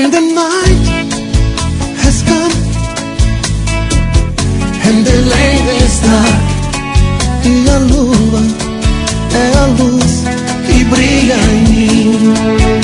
When the night has come and the land is dark, e a lua é a luz que brilha em mim.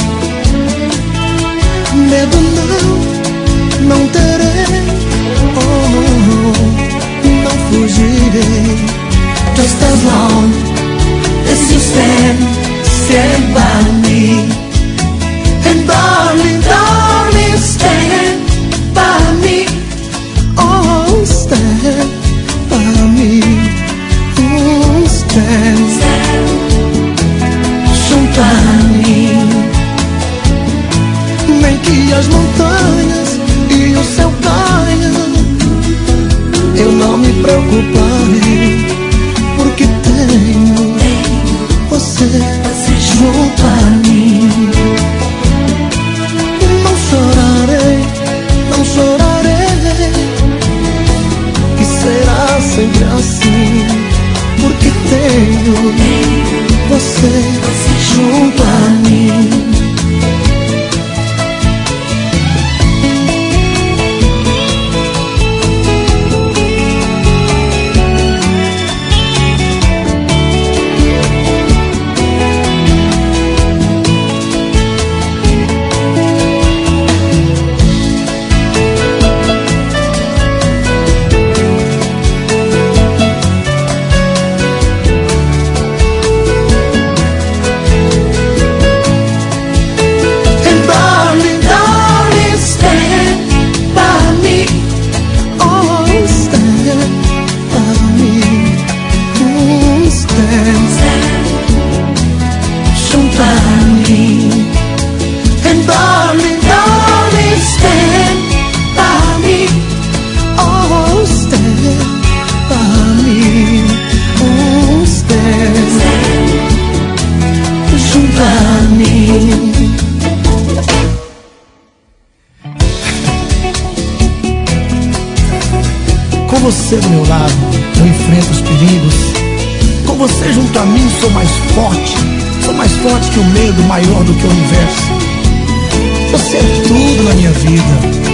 Medo não terei, oh não fugirei. Just as long as you stand by me. And darling, darling, stand by me. Oh, stand by me. Oh, stand junto a mim. Nem que as montanhas e o céu caiam, eu não me preocuparei, porque tenho você junto a mim. Não chorarei, e será sempre assim, porque tenho você junto a mim. Com você do meu lado, eu enfrento os perigos. Com você junto a mim, sou mais forte. Sou mais forte que o medo, maior do que o universo. Você é tudo na minha vida.